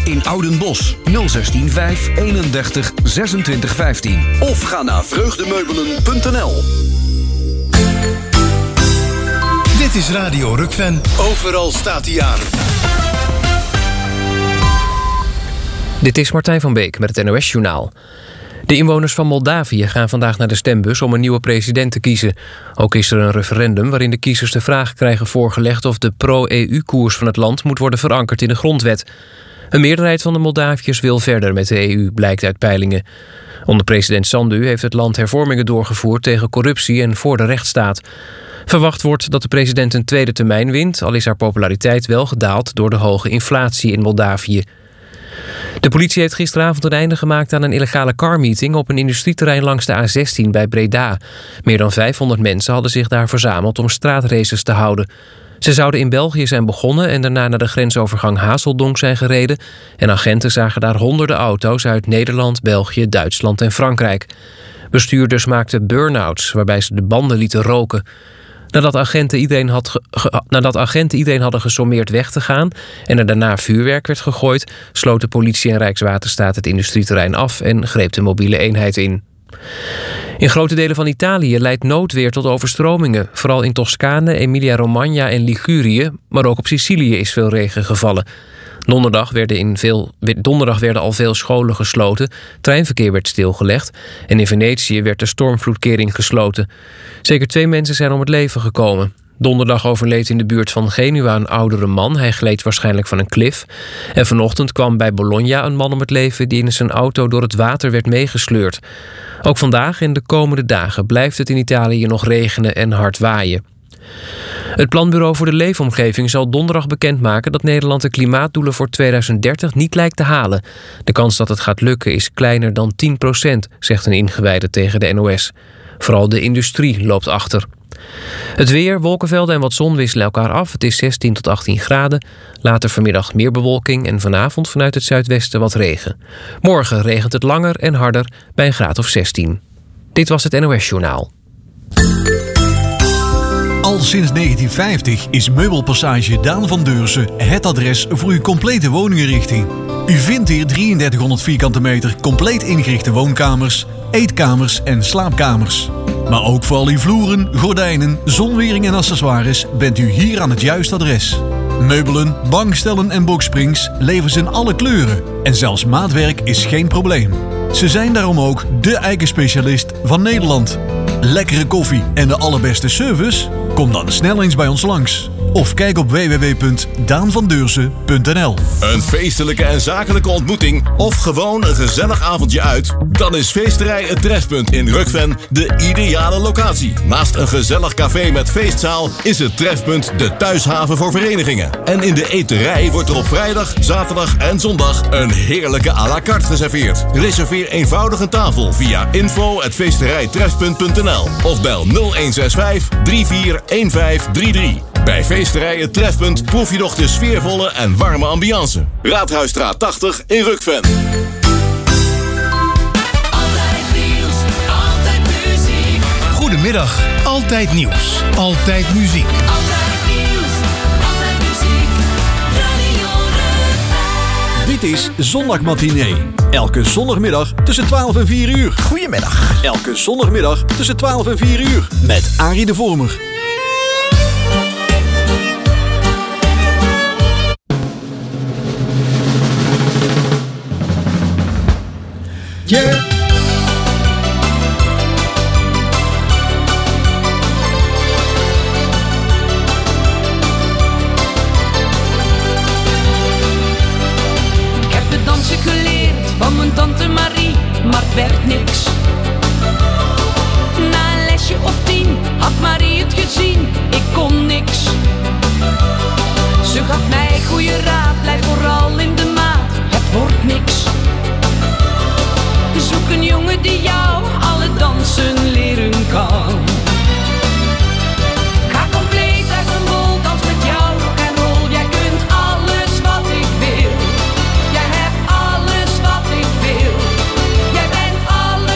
in Oudenbosch. 016 5 31 26 15. Of ga naar vreugdemeubelen.nl. Dit is Radio Rukven. Overal staat hij aan. Dit is Martijn van Beek met het NOS-journaal. De inwoners van Moldavië gaan vandaag naar de stembus om een nieuwe president te kiezen. Ook is er een referendum waarin de kiezers de vraag krijgen voorgelegd of de pro-EU-koers van het land moet worden verankerd in de grondwet. Een meerderheid van de Moldaviërs wil verder met de EU, blijkt uit peilingen. Onder president Sandu heeft het land hervormingen doorgevoerd tegen corruptie en voor de rechtsstaat. Verwacht wordt dat de president een tweede termijn wint, al is haar populariteit wel gedaald door de hoge inflatie in Moldavië. De politie heeft gisteravond een einde gemaakt aan een illegale carmeeting op een industrieterrein langs de A16 bij Breda. Meer dan 500 mensen hadden zich daar verzameld om straatraces te houden. Ze zouden in België zijn begonnen en daarna naar de grensovergang Hazeldonk zijn gereden. En agenten zagen daar honderden auto's uit Nederland, België, Duitsland en Frankrijk. Bestuurders maakten burn-outs waarbij ze de banden lieten roken. Nadat agenten iedereen hadden gesommeerd weg te gaan en er daarna vuurwerk werd gegooid, sloten politie en Rijkswaterstaat het industrieterrein af en greep de mobiele eenheid in. In grote delen van Italië leidt noodweer tot overstromingen. Vooral in Toscane, Emilia-Romagna en Ligurië, maar ook op Sicilië is veel regen gevallen. Donderdag werden al veel scholen gesloten, treinverkeer werd stilgelegd en in Venetië werd de stormvloedkering gesloten. Zeker 2 mensen zijn om het leven gekomen. Donderdag overleed in de buurt van Genua een oudere man. Hij gleed waarschijnlijk van een klif. En vanochtend kwam bij Bologna een man om het leven die in zijn auto door het water werd meegesleurd. Ook vandaag en de komende dagen blijft het in Italië nog regenen en hard waaien. Het Planbureau voor de Leefomgeving zal donderdag bekendmaken dat Nederland de klimaatdoelen voor 2030 niet lijkt te halen. De kans dat het gaat lukken is kleiner dan 10%, zegt een ingewijde tegen de NOS. Vooral de industrie loopt achter. Het weer, wolkenvelden en wat zon wisselen elkaar af. Het is 16 tot 18 graden. Later vanmiddag meer bewolking en vanavond vanuit het zuidwesten wat regen. Morgen regent het langer en harder bij een graad of 16. Dit was het NOS-journaal. Al sinds 1950 is Meubelpassage Daan van Deursen het adres voor uw complete woninginrichting. U vindt hier 3300 vierkante meter compleet ingerichte woonkamers, eetkamers en slaapkamers. Maar ook voor al uw vloeren, gordijnen, zonwering en accessoires bent u hier aan het juiste adres. Meubelen, bankstellen en boxsprings leveren ze in alle kleuren. En zelfs maatwerk is geen probleem. Ze zijn daarom ook de eikenspecialist van Nederland. Lekkere koffie en de allerbeste service? Kom dan snel eens bij ons langs. Of kijk op www.daanvandeursen.nl. Een feestelijke en zakelijke ontmoeting of gewoon een gezellig avondje uit? Dan is Feesterij Het Trefpunt in Rukven de ideale locatie. Naast een gezellig café met feestzaal is het Trefpunt de thuishaven voor verenigingen. En in de eterij wordt er op vrijdag, zaterdag en zondag een heerlijke à la carte geserveerd. Reserveer eenvoudig een tafel via info@feesterijtrefpunt.nl of bel 0165 341533. Bij Feesterij Het Trefpunt proef je nog de sfeervolle en warme ambiance. Raadhuisstraat 80 in Rukven. Altijd nieuws, altijd muziek. Goedemiddag, altijd nieuws, altijd muziek. Altijd nieuws, altijd muziek. Radio Rukven. Dit is Zondagmatinee. Elke zondagmiddag tussen 12 en 4 uur. Goedemiddag. Elke zondagmiddag tussen 12 en 4 uur. Met Arie de Vormer. Yeah. Ik heb het dansen geleerd van mijn tante Marie, maar het werd niks. Na een lesje of 10 had Marie het gezien, ik kon niks. Ze gaf mij goede raad, blijf vooral in de maat, het wordt niks. Zoek een jongen die jou alle dansen leren kan. Ga compleet uit een bol, dans met jou rock and roll. Jij kunt alles wat ik wil. Jij hebt alles wat ik wil. Jij bent alles.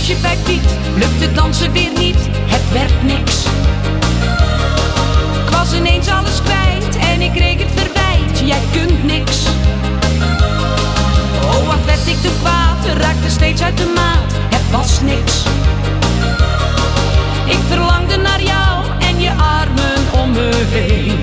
feestje bij Piet, lukte dansen weer niet, het werd niks. Ik was ineens alles kwijt en ik kreeg het verwijt, jij kunt niks. Oh, wat werd ik te kwaad, raakte steeds uit de maat, het was niks. Ik verlangde naar jou en je armen om me heen.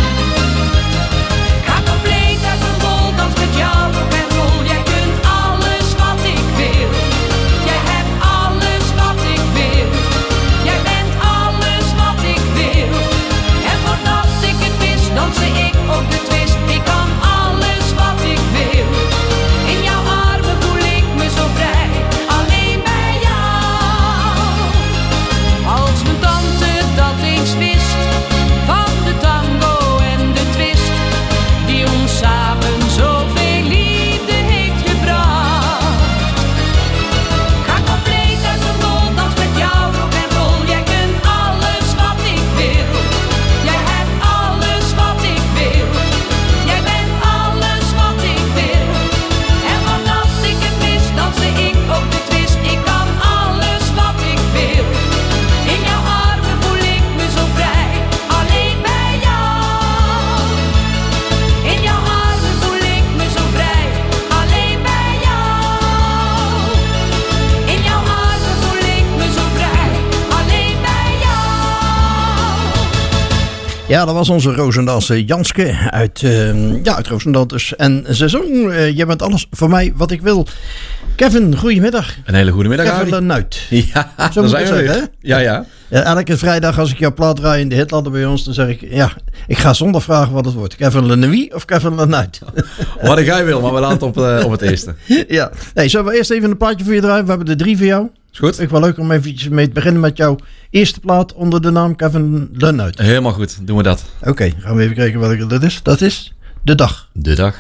Ga compleet uit de rol, dans met jou rock en roll. Jij kunt alles wat ik wil. Jij hebt alles wat ik wil. Jij bent alles wat ik wil. En voordat ik het wist, danste ik op de twist. Ik kan alles wat ik wil. In jouw armen voel ik me zo vrij. Alleen bij jou. Als mijn tante dat eens wist, van de tango en de twist, die ons samen zoveel liefde heeft gebracht. Ga compleet uit de rol, dans met jou rock en roll. Jij kunt alles wat ik wil. Jij hebt alles wat ik wil. Jij bent alles wat ik wil. En voordat ik het wist, danste ik op de twist. Ik kan alles wat ik wil. In jouw armen voel ik me zo vrij. Alleen bij jou. In jouw armen voel ik me zo vrij. Alleen bij jou. In jouw armen voel ik me zo vrij. Alleen bij jou. Ja, dat was onze Roosendahlse Janske uit Roosendaal dus. En ze zong, jij bent alles voor mij wat ik wil. Kevin, goedemiddag. Een hele goede middag, Kevin Arie. Lenuit. Ja, Zo daar moet zijn ik we zeggen, weer. Ja. Ja, elke vrijdag als ik jouw plaat draai in de hitlander bij ons, dan zeg ik, ja, ik ga zonder vragen wat het wordt. Kevin Lenuit of Kevin Lenuit? Wat ik jij wil, maar we laten op het eerste. Ja. Hey, zullen we eerst even een plaatje voor je draaien? We hebben er 3 voor jou. Is goed? Vind ik wel leuk om even mee te beginnen met jouw eerste plaat onder de naam Kevin Lenuit. Helemaal goed, doen we dat. Oké, gaan we even kijken welke dat is. Dat is De Dag. De dag.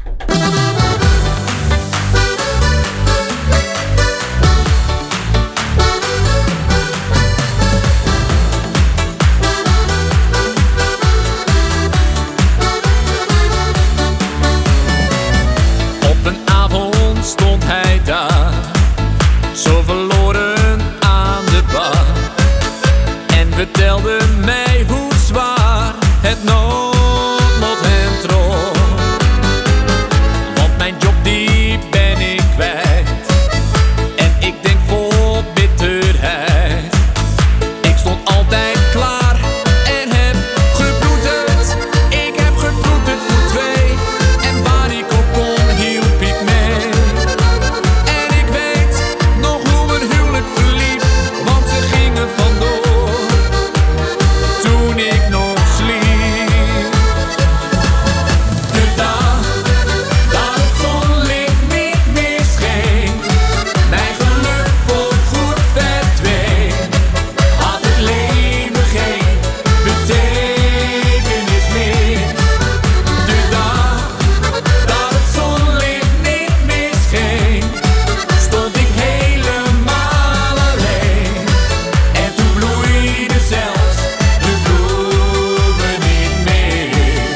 Op een avond stond hij daar, zo verloren aan de bar, en vertelde mij hoe zwaar het noodlot hem trof. Want mijn job die ben ik kwijt, en ik denk vol bitterheid. Ik stond altijd klaar en heb gebroederd. Ik heb gebroederd voor 2, en waar ik op kon hielp ik mee. En ik weet nog hoe mijn huwelijk verliep, want ze gingen vandoor toen ik nog sliep. De dag dat het zonlicht niet meer scheen, mijn geluk voorgoed verdween, had het leven geen betekenis meer. De dag dat het zonlicht niet meer scheen, stond ik helemaal alleen. En toen bloeide zelfs de bloemen niet meer.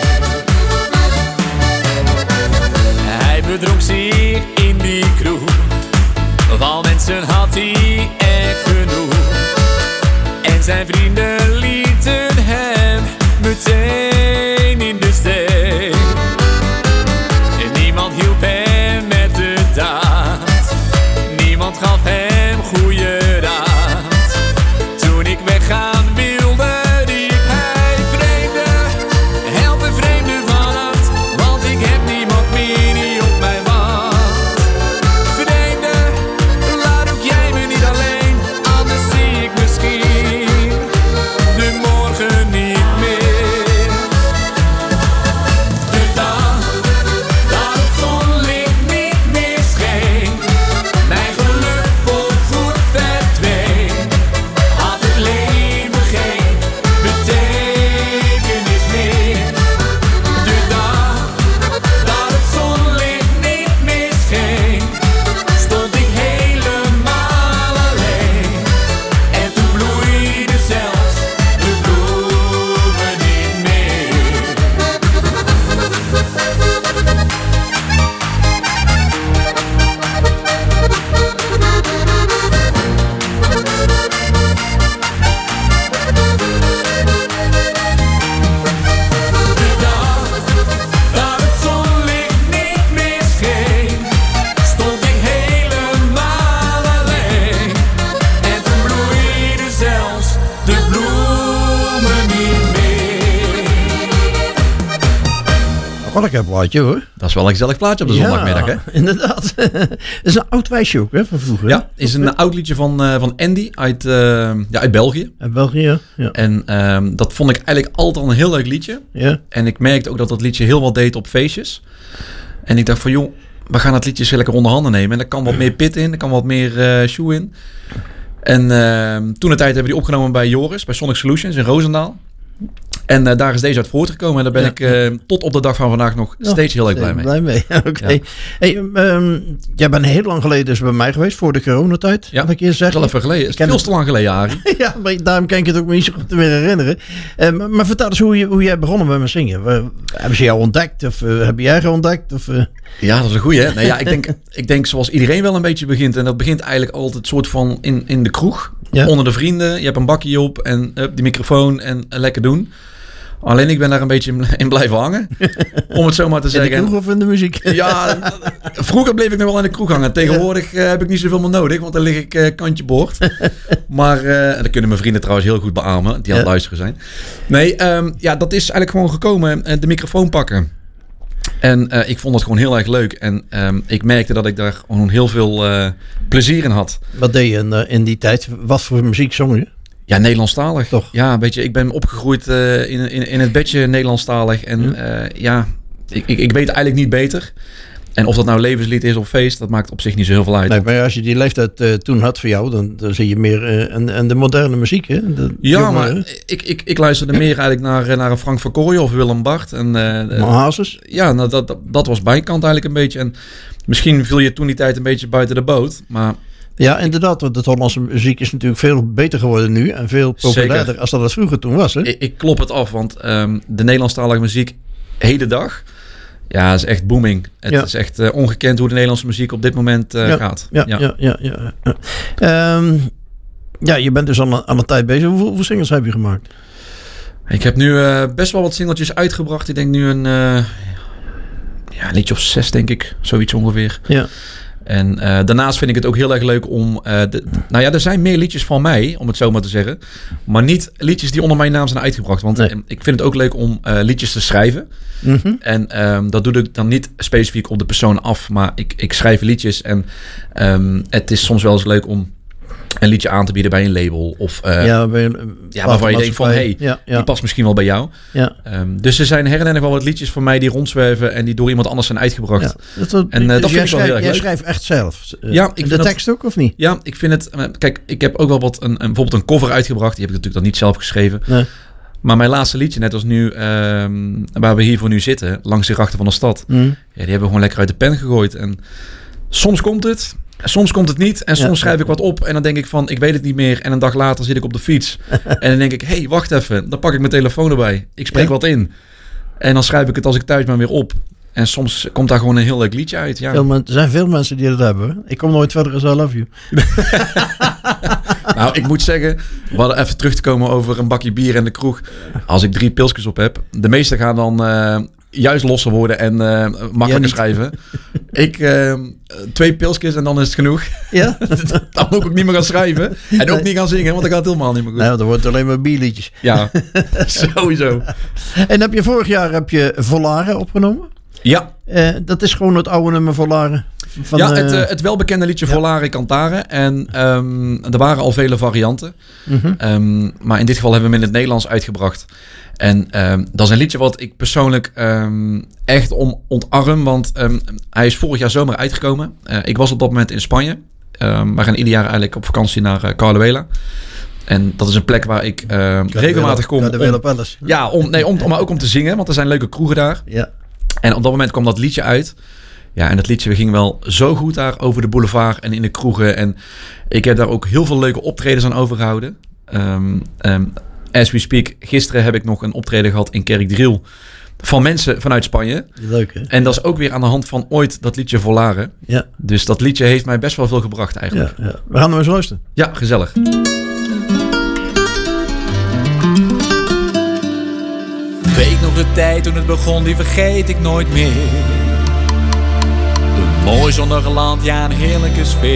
Hij bedronk zich in die kroeg, van mensen had hij echt genoeg. En zijn vrienden lieten hem meteen in de steek. En niemand hielp hem met de daad, niemand gaf hem goede raad. Toen ik weggaan wilde, riep hij: vreemde, help een vreemde vannacht, want ik heb niemand meer die op mij wacht. Vreemde, laat ook jij me niet alleen, anders zie ik misschien de morgen niet meer. Varkenplaatje hoor. Dat is wel een gezellig plaatje op de zondagmiddag, hè? Inderdaad. Dat is een oud wijsje ook, hè, van vroeger. Ja, is een oud liedje van Andy uit België. Uit België, ja. En dat vond ik eigenlijk altijd al een heel leuk liedje. Ja. En ik merkte ook dat liedje heel wat deed op feestjes. En ik dacht van, joh, we gaan het liedje eens lekker onder handen nemen. En er kan wat meer pit in, er kan wat meer shoe in. En toen de tijd hebben we die opgenomen bij Joris, bij Sonic Solutions in Roosendaal. En daar is deze uit voortgekomen. En daar ben ik tot op de dag van vandaag nog steeds heel erg blij mee. Blij mee, oké. Ja. Hey, jij bent heel lang geleden dus bij mij geweest, voor de coronatijd. Ja, had ik eerst zeggen. wel even geleden. Het is veel te lang geleden, Arie. Ja, maar daarom kan ik het ook niet zo goed meer herinneren. Maar vertel eens hoe jij begonnen met zingen. Hebben ze jou ontdekt? Of heb jij ontdekt? Of, Ja, dat is een goeie, hè? Nou ja, ik denk zoals iedereen wel een beetje begint. En dat begint eigenlijk altijd soort van in de kroeg. Ja. Onder de vrienden. Je hebt een bakje op en die microfoon en lekker doen. Alleen ik ben daar een beetje in blijven hangen. Om het zo maar te zeggen. In de kroeg of in de muziek? Ja, vroeger bleef ik nog wel in de kroeg hangen. Tegenwoordig heb ik niet zoveel meer nodig, want dan lig ik kantje boord. Maar, en dat kunnen mijn vrienden trouwens heel goed beamen, die aan het luisteren zijn. Nee, dat is eigenlijk gewoon gekomen. De microfoon pakken. En ik vond dat gewoon heel erg leuk. En ik merkte dat ik daar gewoon heel veel plezier in had. Wat deed je in die tijd? Wat voor muziek zong je? Ja, Nederlandstalig. Toch? Ja, weet je, ik ben opgegroeid in het bedje Nederlandstalig. En ik weet eigenlijk niet beter. En of dat nou levenslied is of feest, dat maakt op zich niet zo heel veel uit. Nee, maar als je die leeftijd toen had voor jou, dan zie je meer en de moderne muziek, hè? Maar ik luisterde meer eigenlijk naar een Frank van Kooijen of Willem Bart. En Hazes? Ja, nou, dat was bijkant eigenlijk een beetje. En misschien viel je toen die tijd een beetje buiten de boot, maar... Ja, inderdaad, want de Hollandse muziek is natuurlijk veel beter geworden nu en veel populairder als dat het vroeger toen was. Hè? Ik klop het af, want de Nederlandstalige muziek hedendag, ja, is echt booming. Het is echt ongekend hoe de Nederlandse muziek op dit moment gaat. Ja, je bent dus al aan een tijd bezig. Hoeveel singles heb je gemaakt? Ik heb nu best wel wat singeltjes uitgebracht. Ik denk nu een liedje of 6, denk ik. Zoiets ongeveer. Ja. En daarnaast vind ik het ook heel erg leuk om... er zijn meer liedjes van mij, om het zo maar te zeggen. Maar niet liedjes die onder mijn naam zijn uitgebracht. Want ik vind het ook leuk om liedjes te schrijven. Mm-hmm. En dat doe ik dan niet specifiek op de persoon af. Maar ik schrijf liedjes. En het is soms wel eens leuk om een liedje aan te bieden bij een label. Of waarvan je denkt van, die past misschien wel bij jou. Ja. Dus er zijn her en der wel wat liedjes van mij die rondzwerven en die door iemand anders zijn uitgebracht. Ja, dat vind ik wel heel erg leuk. Jij schrijft echt zelf? De tekst ook of niet? Ja, ik vind het... Kijk, ik heb ook wel bijvoorbeeld een cover uitgebracht. Die heb ik natuurlijk dan niet zelf geschreven. Nee. Maar mijn laatste liedje, net als nu, waar we hiervoor nu zitten, Langs de grachten van de stad. Die hebben we gewoon lekker uit de pen gegooid. En soms komt het... Soms komt het niet en soms schrijf ik wat op en dan denk ik van, ik weet het niet meer. En een dag later zit ik op de fiets en dan denk ik, hey, wacht even. Dan pak ik mijn telefoon erbij. Ik spreek wat in. En dan schrijf ik het als ik thuis ben weer op. En soms komt daar gewoon een heel leuk liedje uit. Ja. Er zijn veel mensen die dat hebben. Hè? Ik kom nooit verder als I love you. Nou, ik moet zeggen, we hadden even terug te komen over een bakje bier in de kroeg. Als ik 3 pilsjes op heb, de meeste gaan dan... juist losser worden en makkelijker schrijven. Ik 2 pilsjes en dan is het genoeg. Ja? Dan moet ik ook niet meer gaan schrijven. En ook niet gaan zingen, want dan gaat het helemaal niet meer goed. Nou, dan wordt het alleen maar bierliedjes. Ja, sowieso. En vorig jaar Volare opgenomen? Ja. Dat is gewoon het oude nummer Volare. Het welbekende liedje Volare Cantare. En er waren al vele varianten. Mm-hmm. Maar in dit geval hebben we hem in het Nederlands uitgebracht. En dat is een liedje wat ik persoonlijk echt ontarm. Want hij is vorig jaar zomer uitgekomen. Ik was op dat moment in Spanje. We gaan ieder jaar eigenlijk op vakantie naar Caruela. En dat is een plek waar ik regelmatig kom. Maar ook om te zingen. Want er zijn leuke kroegen daar. Ja. En op dat moment kwam dat liedje uit. Ja, en dat liedje ging wel zo goed daar over de boulevard en in de kroegen. En ik heb daar ook heel veel leuke optredens aan overgehouden. As we speak, gisteren heb ik nog een optreden gehad in Kerkdriel van mensen vanuit Spanje. Leuk, hè? En dat is ook weer aan de hand van ooit dat liedje Volare. Ja. Dus dat liedje heeft mij best wel veel gebracht eigenlijk. Ja. We gaan hem eens luisteren. Ja, gezellig. Weet nog de tijd toen het begon, die vergeet ik nooit meer. Een mooi zonnig land, ja, een heerlijke sfeer.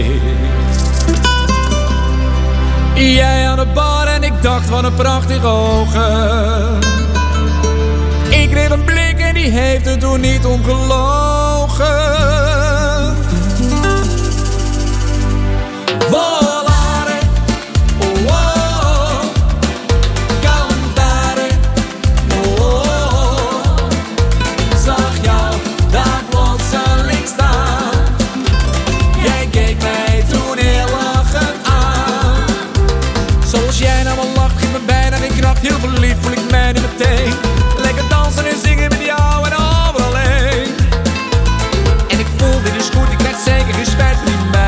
Jij aan de bar en ik dacht, wat een prachtige ogen. Ik kreeg een blik en die die heeft het toen niet ongelogen. Volare, oh, oh, cantare, oh, oh, zag jou daar plotseling staan. Jij keek mij toen heel lachend aan. Zoals jij nou al lacht, geeft me bijna geen kracht. Heel verliefd voel ik mij nu meteen. Lekker dansen en zingen met jou en overal heen. En ik voel dit is goed, ik krijg zeker geen spijt van mij.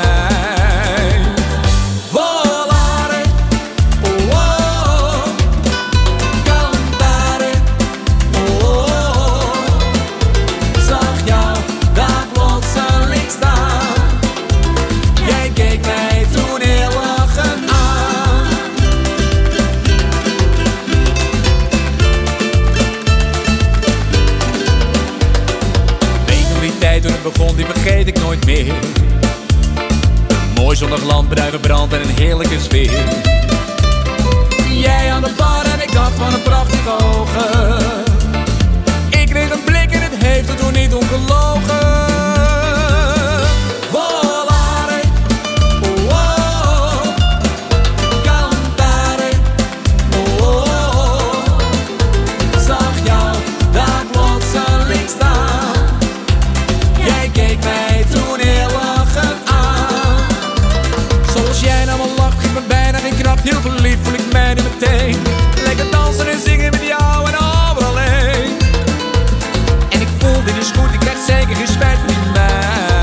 Volare, oh, oh, cantare, oh, oh, zag jou daar plotseling staan. Jij keek mij toen heel lachend aan. Weet nog die tijd toen het begon, die vergeet ik nooit meer. Een mooi zonnig land, bruine brand en een heerlijke sfeer. Jij aan de bar en ik dacht van een prachtige ogen. Ik kreeg een blik en het heeft het toen niet ongelogen. Volare, oh, oh, cantare, oh, oh, zag jou daar plotseling staan. Jij keek mij toen heel lachend aan. Zoals jij nou al lacht, geeft me bijna geen kracht. Heel verliefd voel ik mij nu meteen. Lekker dansen en zingen met jou en overal heen. En ik voel dit is goed, ik krijg zeker geen spijt van mij.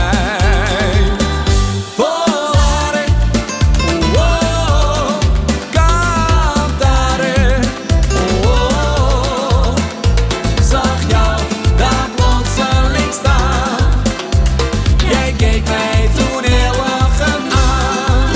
Volare, oh, oh, cantare, oh, oh, zag jou daar plotseling staan. Jij keek mij toen heel lachend aan.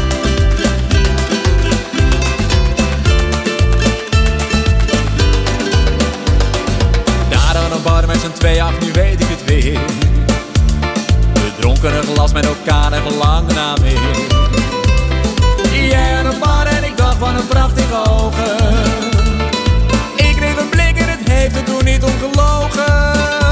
Daar aan een bar met z'n twee, ach nu weet ik het weer. We dronken een glas met elkaar en verlangden naar meer. Jij aan een bar en ik dacht van een prachtige ogen. Ik kreeg een blik en het heeft het toen niet ongelogen.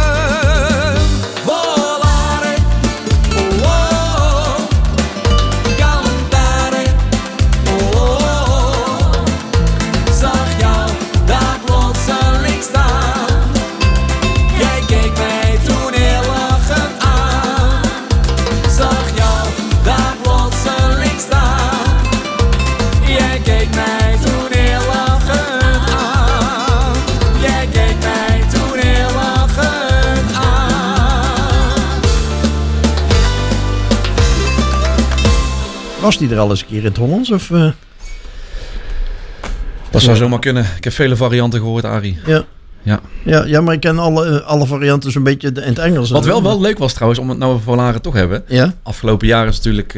Volare, oh, oh, cantare, oh, oh, zag jou daar plotseling staan. Jij keek mij toen heel lachend aan. Zag jou daar plotseling staan. Jij keek mij toen heel lachend aan. Jij keek mij toen heel lachend aan. Was die er al eens een keer in het Hollands? Of, Dat zou zomaar kunnen. Ik heb vele varianten gehoord, Arie. ja. Ja. Ja, maar ik ken alle varianten zo'n beetje in het Engels. Wat wel leuk was trouwens, om het nou over Volare toch hebben. Ja? Afgelopen jaar is natuurlijk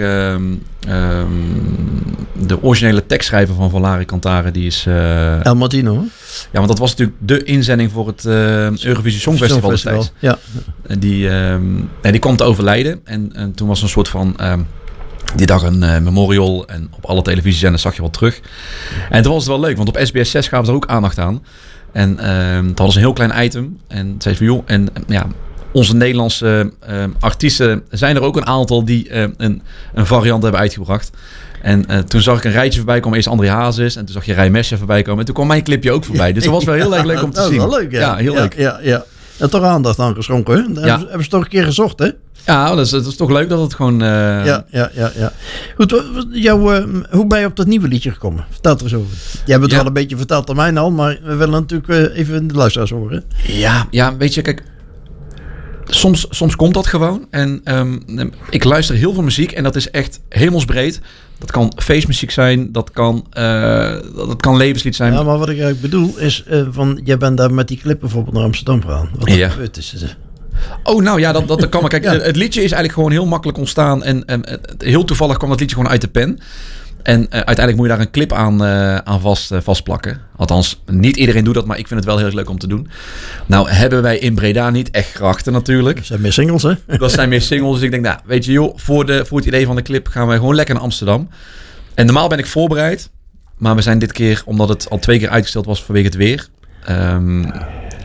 de originele tekstschrijver van Volare Cantare, die is... El Martino. Hè? Ja, want dat was natuurlijk de inzending voor het Eurovisie Songfestival destijds. Ja. Die kwam te overlijden. En toen was een soort van... die dag een memorial. En op alle televisiezenders zag je wat terug. En toen was het wel leuk, want op SBS 6 gaven ze er ook aandacht aan. En toen hadden ze een heel klein item. En zei ze van joh, onze Nederlandse artiesten zijn er ook een aantal die een variant hebben uitgebracht. En toen zag ik een rijtje voorbij komen. Eerst André Hazes en toen zag je Rij Mesje voorbij komen. En toen kwam mijn clipje ook voorbij. Dus dat was wel heel erg leuk om te zien. Dat is wel leuk, ja. Ja, heel leuk. Ja. En toch aandacht aan geschonken, hè? Daar hebben ze toch een keer gezocht, hè? Ja, dat is toch leuk dat het gewoon... Ja. Goed, hoe ben je op dat nieuwe liedje gekomen? Vertel er eens over. Jij hebt het wel een beetje verteld aan mij al, maar we willen natuurlijk even de luisteraars horen. Ja, weet je, kijk... Soms komt dat gewoon. En ik luister heel veel muziek en dat is echt hemelsbreed. Dat kan feestmuziek zijn, dat kan levenslied zijn. Ja, maar wat ik eigenlijk bedoel is jij bent daar met die clip bijvoorbeeld naar Amsterdam gegaan. Wat er gebeurd is. Oh, nou ja, dat kan maar. Kijk, het liedje is eigenlijk gewoon heel makkelijk ontstaan. En heel toevallig kwam dat liedje gewoon uit de pen. En uiteindelijk moet je daar een clip aan vastplakken. Althans, niet iedereen doet dat, maar ik vind het wel heel erg leuk om te doen. Nou, hebben wij in Breda niet echt grachten natuurlijk. Dat zijn meer singles, hè? Dat zijn meer singles. Dus ik denk, nou, weet je joh, voor het idee van de clip gaan we gewoon lekker naar Amsterdam. En normaal ben ik voorbereid. Maar we zijn dit keer, omdat het al 2 keer uitgesteld was vanwege het weer... eigenlijk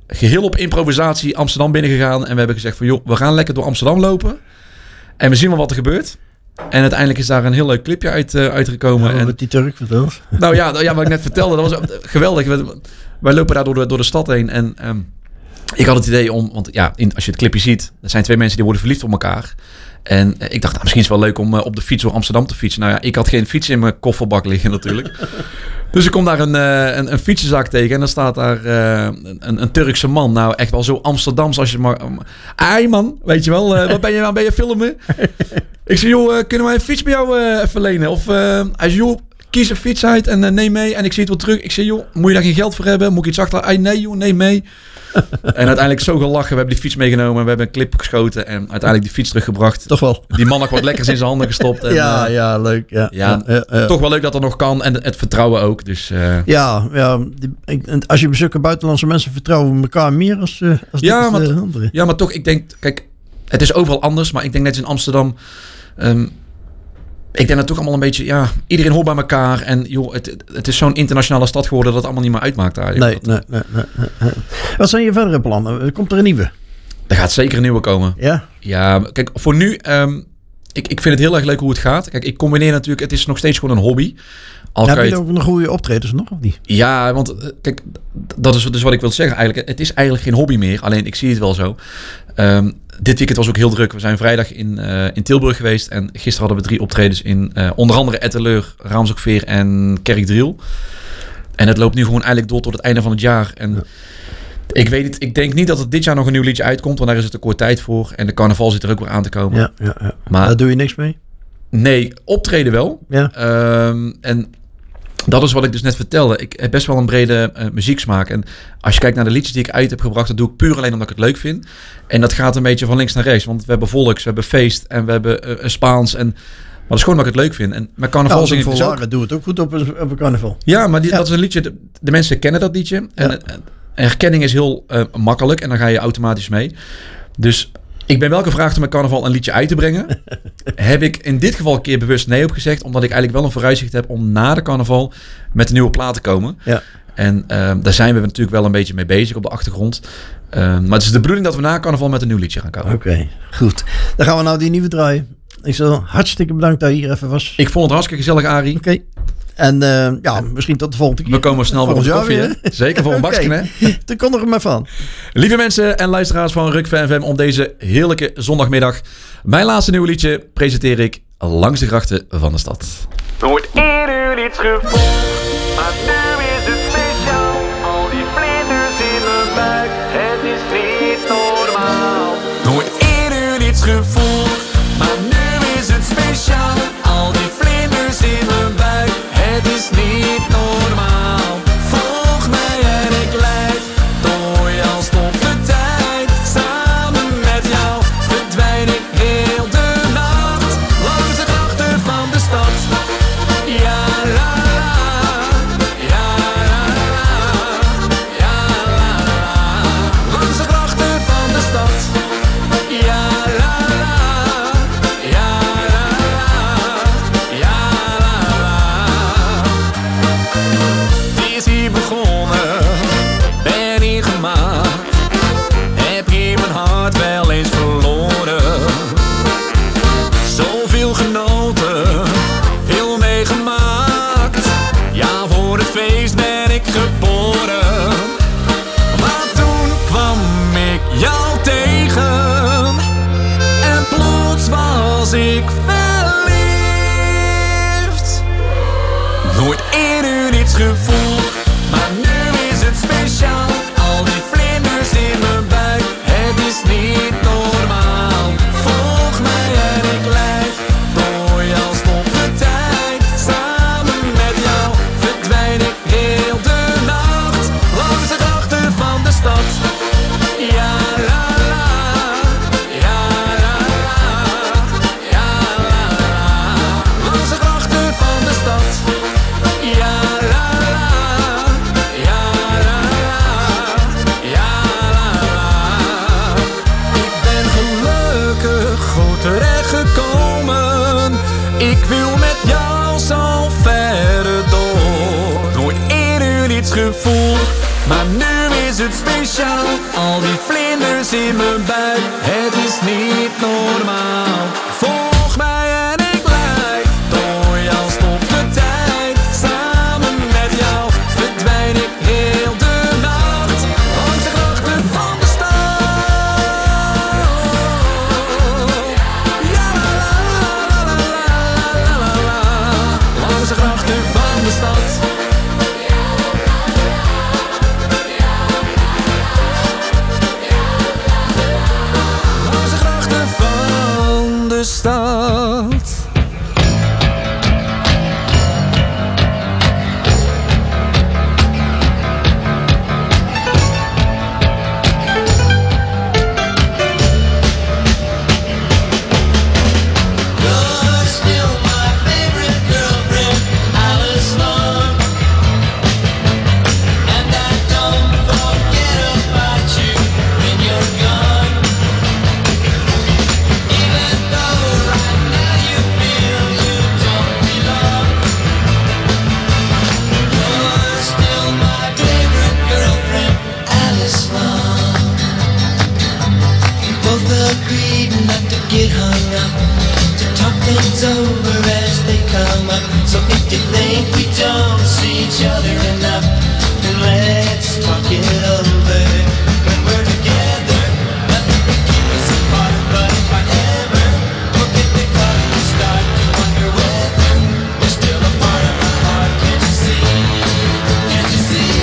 geheel op improvisatie Amsterdam binnengegaan. En we hebben gezegd van joh, we gaan lekker door Amsterdam lopen. En we zien wel wat er gebeurt. En uiteindelijk is daar een heel leuk clipje uitgekomen. En wat die Turk vertelt. Nou ja, wat ik net vertelde, dat was geweldig. Wij lopen daar door de stad heen. En ik had het idee om, want ja, als je het clipje ziet, er zijn twee mensen die worden verliefd op elkaar. En ik dacht, misschien is het wel leuk om op de fiets door Amsterdam te fietsen. Nou ja, ik had geen fiets in mijn kofferbak liggen natuurlijk. Dus ik kom daar een fietsenzak tegen en dan staat daar een Turkse man. Nou, echt wel zo Amsterdams als je maar... Ai man, weet je wel, wat ben je aan ben je filmen? Ik zei, joh, kunnen wij een fiets bij jou even lenen? Of hij zei, joh, kies een fiets uit en neem mee. En ik zie het wel terug. Ik zei, joh, moet je daar geen geld voor hebben? Moet ik iets achter? Nee joh, neem mee. En uiteindelijk zo gelachen. We hebben die fiets meegenomen. We hebben een clip geschoten. En uiteindelijk die fiets teruggebracht. Toch wel. Die man had wat lekkers in zijn handen gestopt. En, ja, leuk. Ja. Toch wel leuk dat dat nog kan. En het vertrouwen ook. Dus, als je zulke buitenlandse mensen vertrouwen elkaar meer als anderen. Ja, maar toch, ik denk... Kijk, het is overal anders. Maar ik denk net in Amsterdam... ik denk dat toch allemaal een beetje... Ja, iedereen hoort bij elkaar. En joh, het is zo'n internationale stad geworden... dat het allemaal niet meer uitmaakt eigenlijk. Nee. Wat zijn je verdere plannen? Komt er een nieuwe? Er gaat zeker een nieuwe komen. Ja? Ja, kijk, voor nu... Ik vind het heel erg leuk hoe het gaat. Kijk, ik combineer natuurlijk... Het is nog steeds gewoon een hobby. Heb je ook nog goede optredens nog, of niet? Ja, want kijk... Dat is dus wat ik wil zeggen eigenlijk. Het is eigenlijk geen hobby meer. Alleen, ik zie het wel zo. Dit weekend was ook heel druk. We zijn vrijdag in Tilburg geweest. En gisteren hadden we 3 optredens in onder andere Etteleur, Raamsdorpveer en Kerkdriel. En het loopt nu gewoon eigenlijk door tot het einde van het jaar. En ik weet het, ik denk niet dat er dit jaar nog een nieuw liedje uitkomt. Want daar is het te kort tijd voor. En de carnaval zit er ook weer aan te komen. Ja. Maar daar doe je niks mee? Nee, optreden wel. Ja. En dat is wat ik dus net vertelde. Ik heb best wel een brede muzieksmaak. En als je kijkt naar de liedjes die ik uit heb gebracht... dat doe ik puur alleen omdat ik het leuk vind. En dat gaat een beetje van links naar rechts. Want we hebben volks, we hebben feest en we hebben Spaans. Maar dat is gewoon omdat ik het leuk vind. En met carnaval zing ik dus ook. Doe het ook goed op een carnaval. Ja, maar dat is een liedje... De mensen kennen dat liedje. En herkenning is heel makkelijk. En dan ga je automatisch mee. Dus... Ik ben wel gevraagd om met carnaval een liedje uit te brengen. Heb ik in dit geval een keer bewust nee op gezegd. Omdat ik eigenlijk wel een vooruitzicht heb om na de carnaval met een nieuwe plaat te komen. Ja. En daar zijn we natuurlijk wel een beetje mee bezig op de achtergrond. Maar het is de bedoeling dat we na carnaval met een nieuw liedje gaan komen. Oké, goed. Dan gaan we nou die nieuwe draaien. Ik zal hartstikke bedankt dat je hier even was. Ik vond het hartstikke gezellig, Arie. Oké. En misschien tot de volgende keer. We komen snel weer op de koffie, hè? Zeker voor een bakje, hè? Toen kon er hem even aan. Lieve mensen en luisteraars van Ruk FM om deze heerlijke zondagmiddag. Mijn laatste nieuwe liedje presenteer ik Langs de grachten van de stad. Nooit eerder iets gevoeld, maar nu is het speciaal. Al die vlinders in mijn buik, het is niet normaal. Nooit eerder iets gevoeld, maar nu is het speciaal. Al die vlinders in mijn buik, het is niet normaal. Volg mij en ik leid door jou stop de tijd. Samen met jou verdwijn ik heel de nacht langs de grachten van de stad. Ja la la, ja la la, ja la la. Langs de grachten van de stad. Ja la la, ja la la, ja la la. Het is hier begonnen, ben hier gemaakt. Heb hier mijn hart wel eens verloren. Zoveel genoten, veel meegemaakt. Ja, voor het feest ben ik geboren. Maar toen kwam ik jou tegen. En plots was ik verliefd. Nooit eerder iets gevoeld, maar nu is het speciaal. Al die vlinders in mijn buik, het is niet normaal. Volg mij en ik leid door jou stop de tijd. Samen met jou verdwijn ik heel de nacht langs de grachten van de stad. Ja la la, ja la la, ja la la. Langs de grachten van de stad. Ja la la, ja la la, ja la la. Ik ben gelukkig goed terechtgekomen. Ik wil met jou zo verder door. Nooit eerder iets gevoeld, maar nu is het speciaal. Al die vlinders in mijn buik, het is niet normaal. Volg mij en ik leid door jou stop de tijd. Samen met jou verdwijn ik heel de nacht langs de grachten van de stad. Ja, la, la, la, la, la, la, la. Langs de grachten van de stad. Langs de grachten van de stad. You're still my favorite girlfriend, Alice Long. And I don't forget about you when you're gone. Even though right now you feel you don't belong. You're still my favorite girlfriend, Alice Long. We both agreed not to get hung up, to talk things over as they come up. So if you think we don't see each other enough, then let's talk it over. When we're together, nothing can keep us apart. But if I ever forget the car, you start to wonder whether you're still a part of my heart. Can't you see? Can't you see?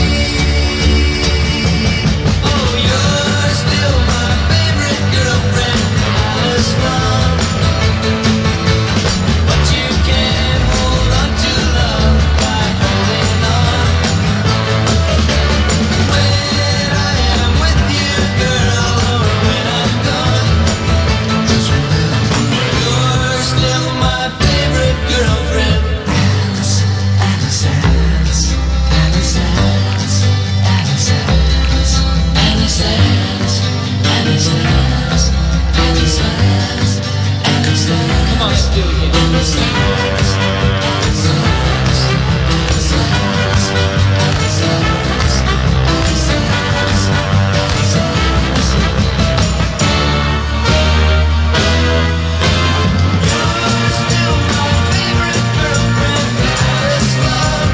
Oh, you're still my favorite girlfriend, Alice Long. But you can hold on to love by holding on. When I am with you, girl, or when I'm gone, just remember you're still my favorite girlfriend, Alice, Alice, Alice, Alice, Alice, Alice, Alice, Alice, Alice, Alice, Alice, Alice, Alice, Alice, Alice. Come on, let's do it again. Alice, Alice, Alice, Alice, Alice, Alice, Alice, Alice, Alice, Alice, Alice, Alice. You're still my favorite girlfriend, Alice Love.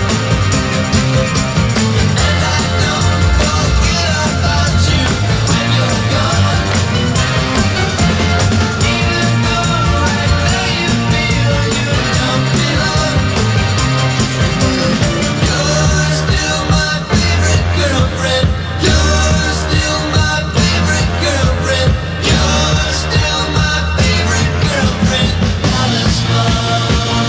And I don't forget about you when you're gone. Even though right now you feel you don't belong. You're still my favorite girlfriend. You're still my favorite girlfriend. You're still my favorite girlfriend, Alice Love.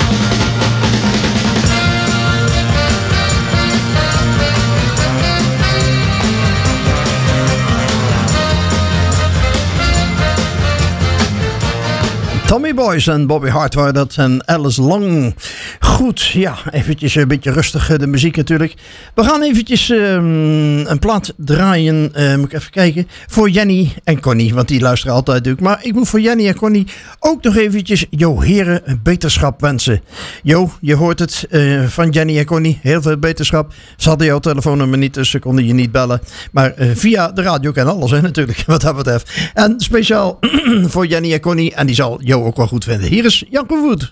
Tommy Boys en Bobby Hart waren dat en Alice Long. Goed, ja, eventjes een beetje rustig de muziek natuurlijk. We gaan eventjes een plaat draaien, moet ik even kijken, voor Jenny en Connie, want die luisteren altijd natuurlijk. Maar ik moet voor Jenny en Connie ook nog eventjes, heren, beterschap wensen. Je hoort het van Jenny en Connie, heel veel beterschap. Ze hadden jouw telefoonnummer niet, dus ze konden je niet bellen. Maar via de radio kan alles, hè, natuurlijk, wat dat betreft. En speciaal voor Jenny en Connie, en die zal jou ook wel goed vinden. Hier is Janko Voet.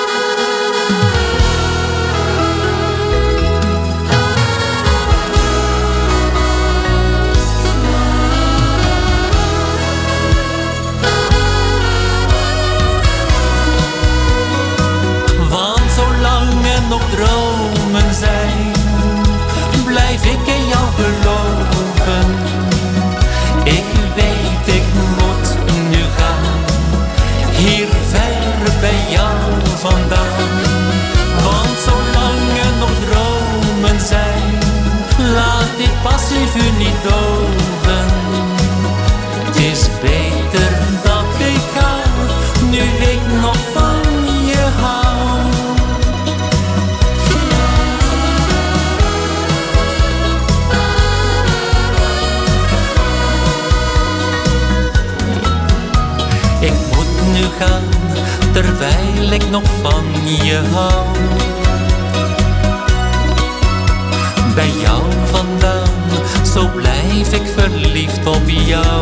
Want zolang er nog dromen zijn, blijf ik in jou geloven. Ik weet, ik moet nu gaan, hier ver bij jou vandaan. Want zolang er nog dromen zijn, laat dit passief u niet doven. Het is beter dat ik ga, nu ik nog van je hou. Ik moet nu gaan, terwijl ik nog van je hou. Bij jou vandaan, zo blijf ik verliefd op jou.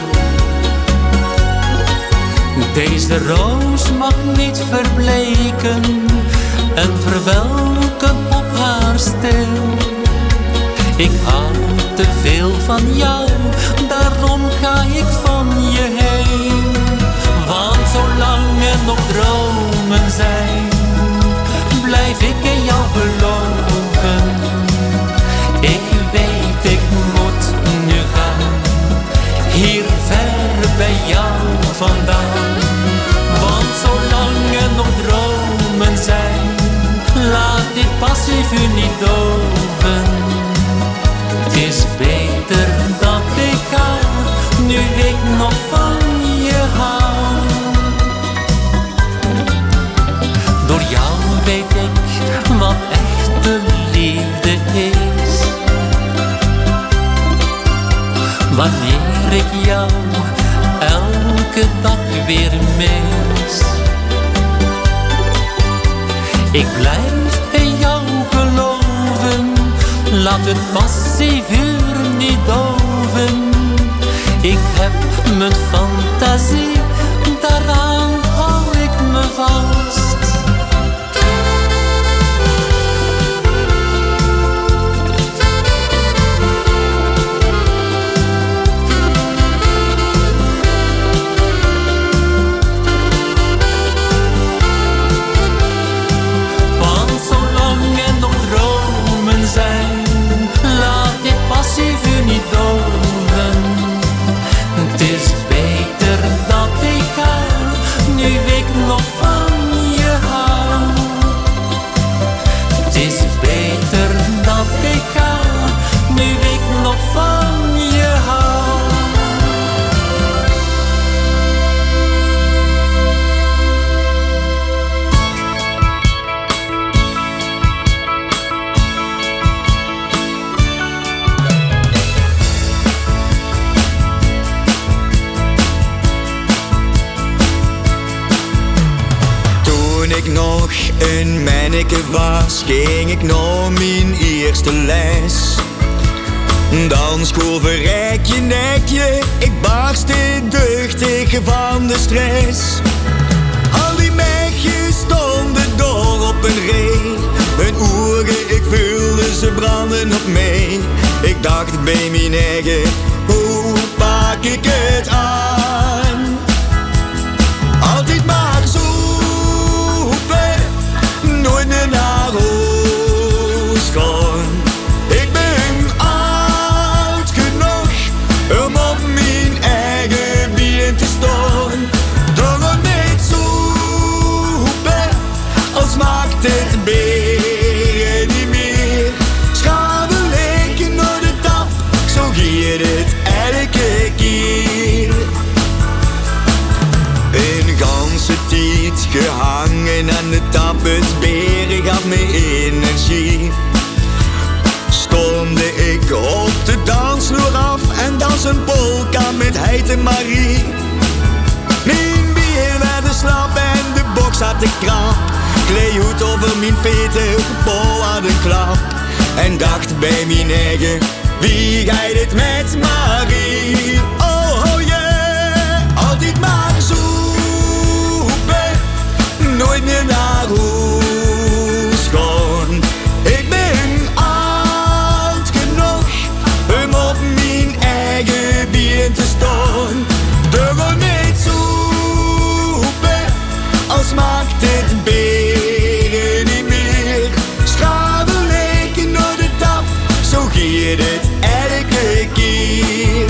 Deze roos mag niet verbleken en verwelken op haar stil. Ik hou te veel van jou, daarom ga ik van je heen. Want zolang er nog dromen zijn, blijf ik in jou geloven. Ik weet ik moet nu gaan, hier ver bij jou vandaan. Want zolang er nog dromen zijn, laat dit passief u niet doven. Het is beter dat ik ga, nu ik nog van je hou. Door jou weet ik wat echte liefde is. Wanneer ik jou elke dag weer mis. Ik blijf in jou geloven, laat het passievuur niet doven. Ik heb mijn fantasie, daaraan hou ik me vast. Laat dit passievuur niet doven. Het is beter dat ik ga, nu ik nog van je hou. Het is beter dat ik ga, nu ik nog van je hou. Toen ik nog een manneke was, ging ik naar mijn eerste les. Dansschool verrek je nekje, ik barstte duchtig van de stress. Al die meisjes stonden door op een ree. Hun ogen, ik voelde ze branden op mij. Ik dacht bij mijn eigen, hoe pak ik het aan? Altijd maar zoeken, nooit meer naar huis gaan. Ik ben oud genoeg om op mijn eigen been te staan. Daarom niet zoeken, als maakt het beren niet meer. Schaven leken naar de tap, zo giet het elke keer. Een ganse tijd gehangen aan de tap, het beren gaf me energie. Stormde ik op de dansvloer af en dans een polka met Heid en Marie. Mijn bier werd slap en de box had de krap. Kleehoed over mijn veten, bol had een klap. En dacht bij mijn eigen, wie gaat dit met Marie? Oh yeah, altijd maar zoeken, nooit meer naar huis gaan. Ik ben oud genoeg om op mijn eigen been te staan. Daarom niet zoeken, als maakt het beren niet meer. Schaven leken naar de tap, zo giet het elke keer.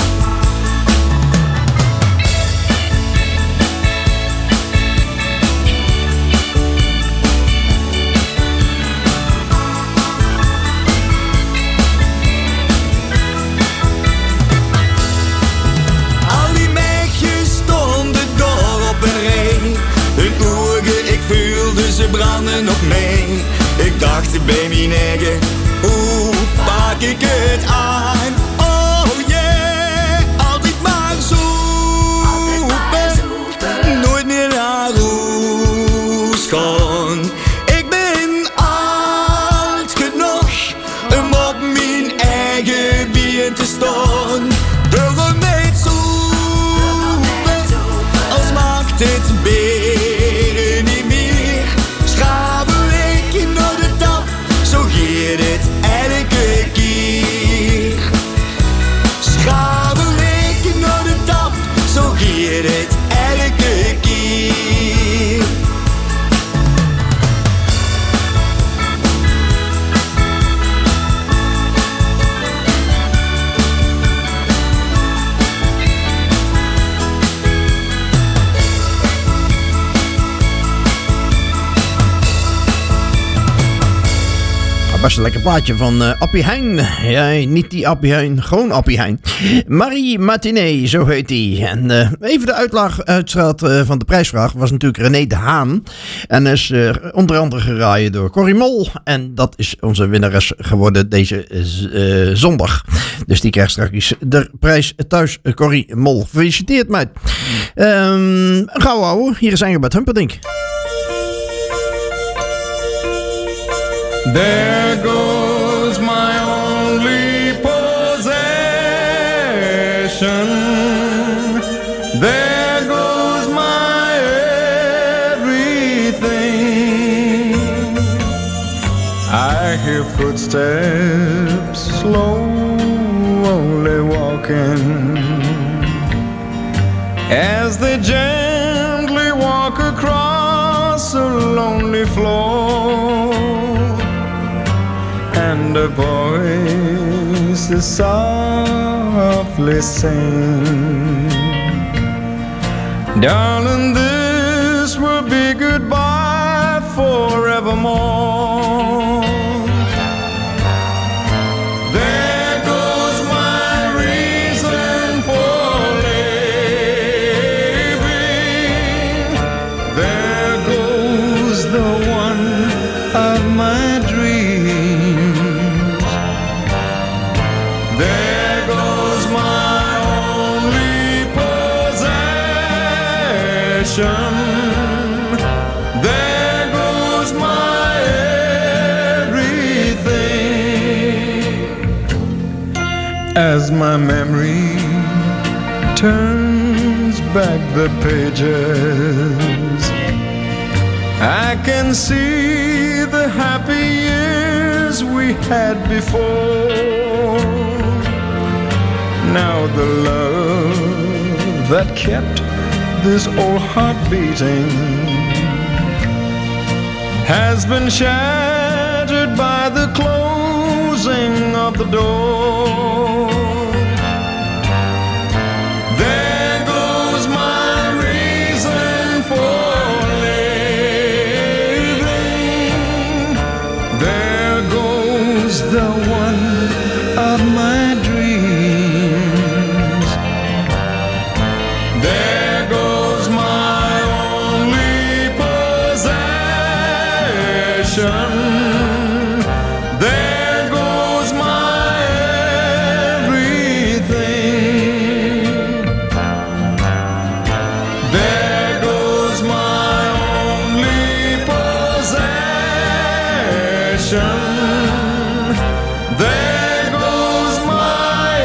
Al die meisjes stonden door op een rij. Hun ogen, ik voelde ze branden op mij. Ik dacht bij mijn eigen, hoe pak ik het aan? Oh yeah, altijd maar zoeken, nooit meer naar huis gaan. Ik ben oud genoeg om op mijn eigen been Best een lekker plaatje van Appie Heijn. Ja, niet die Appie Heijn, gewoon Appie Heijn. Marie Martinet, zo heet die. En even de uitstraat van de prijsvraag was natuurlijk René de Haan. En is onder andere geraaien door Corrie Mol. En dat is onze winnares geworden deze zondag. Dus die krijgt straks de prijs thuis, Corrie Mol. Gefeliciteerd, meid. Gauw ouwe, hier is Engelbert Humperdinck. There goes my only possession. There goes my everything. I hear footsteps slowly walking as they gently walk across a lonely floor. And a voice is softly sing, darling, this will be goodbye forevermore. There goes my reason for living. There goes the one of my dreams. There goes my only possession. There goes my everything. As my memory turns back the pages, I can see the happy years we had before. Now the love that kept this old heart beating has been shattered by the closing of the door. There goes my reason for living. There goes the one of my dreams. There goes my only possession. There goes my everything. There goes my only possession. There goes my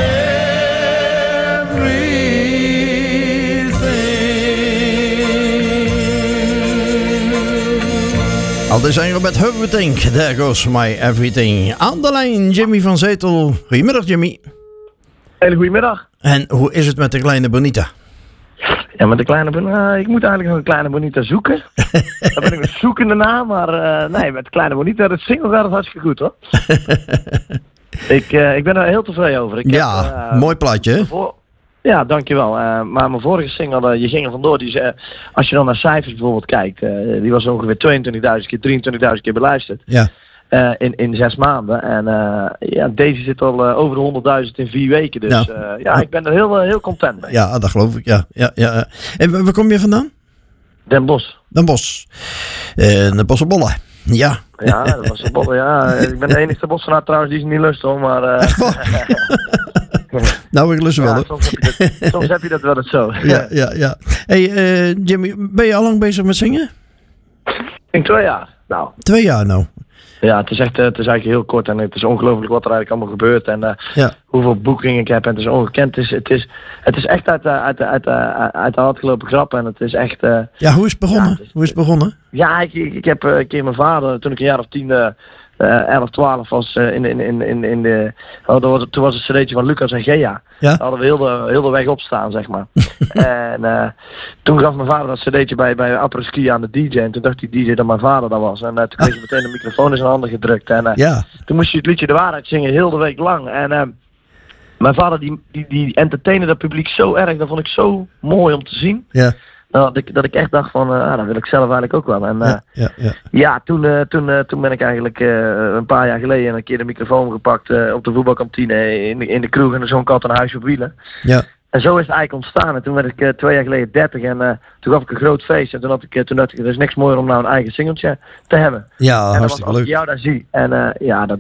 everything. Al dus Engelbert Humperdinck, there goes my everything. Aan de lijn, Jimmy van Zetel. Goedemiddag, Jimmy. Hele goedemiddag. En hoe is het met de kleine Bonita? Ja, met de kleine Bonita, ik moet eigenlijk nog een kleine Bonita zoeken. Daar ben ik een zoekende naam, maar nee, met de kleine Bonita, dat single gaat het hartstikke goed hoor. Ik ben er heel tevreden over. Ik Ja, heb, mooi plaatje hè? Ja, dankjewel. Maar mijn vorige single, Je ging er vandoor, als je dan naar cijfers bijvoorbeeld kijkt, die was ongeveer 22.000 keer, 23.000 keer beluisterd. Ja. In 6 maanden. En ja, deze zit al over de 100.000 in 4 weken. Dus ja, ik ben er heel content mee. Ja, dat geloof ik, ja. En waar kom je vandaan? Den Bosch. Den Bosch. De Bossenbollen. Ja. Ja, dat was een bolle, ja. Ik ben de enige Bossenaar trouwens die ze niet lust hoor, maar... Nou, ik lust wel hoor. Soms heb je dat wel eens zo. Ja. Hey, Jimmy, ben je al lang bezig met zingen? In 2 jaar. Nou. 2 jaar nou? Ja, het is eigenlijk heel kort en het is ongelooflijk wat er eigenlijk allemaal gebeurt en hoeveel boekingen ik heb en het is ongekend. Het is echt uit de hand gelopen grap en het is echt... ja, hoe is het begonnen? Hoe is het begonnen? Ja, ik heb een keer mijn vader, toen ik een jaar of 10, 11, 12 was, toen was het cd'tje van Lucas en Gea. Ja? Daar hadden we heel de weg op staan, zeg maar. En toen gaf mijn vader dat cd'tje bij apres-ski aan de DJ. En toen dacht die DJ dat mijn vader dat was. En toen kreeg hij meteen de microfoon in zijn handen gedrukt. En toen moest je het liedje De Waarheid zingen, heel de week lang. En mijn vader die entertainde dat publiek zo erg. Dat vond ik zo mooi om te zien. Ja. Dat ik echt dacht van, dat wil ik zelf eigenlijk ook wel. En toen ben ik eigenlijk een paar jaar geleden een keer de microfoon gepakt op de voetbalkantine in de kroeg en zo'n kat een huis op wielen. Ja. En zo is het eigenlijk ontstaan. En toen werd ik 2 jaar geleden 30 en toen gaf ik een groot feest. En toen dacht ik, er is niks mooier om nou een eigen singeltje te hebben. Ja, en hartstikke als leuk. ik jou daar zie. En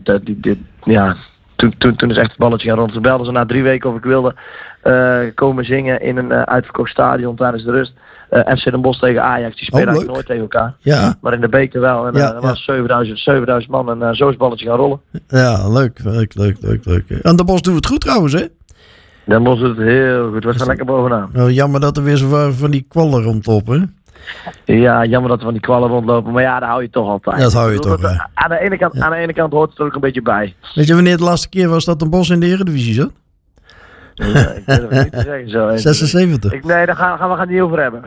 toen is echt het balletje gaan rond. Toen belden ze na 3 weken of ik wilde komen zingen in een uitverkocht stadion tijdens de rust. FC Den Bosch tegen Ajax, die spelen eigenlijk nooit tegen elkaar. Ja. Maar in de beker wel. En er was 7000 man en zo is het balletje gaan rollen. Ja, leuk. En Den Bosch doet het goed trouwens, hè? Den Bosch doet het heel goed. We staan lekker bovenaan. Nou, jammer dat er weer zo van die kwallen rondlopen, hè? Ja, jammer dat er van die kwallen rondlopen. Maar ja, daar hou je toch altijd. Dat hou je toch bij. Aan de ene kant hoort het er ook een beetje bij. Weet je wanneer de laatste keer was dat Den Bosch in de Eredivisie zat? Ja, ik durf het niet te zeggen zo. 76. Nee, daar gaan we het niet over hebben.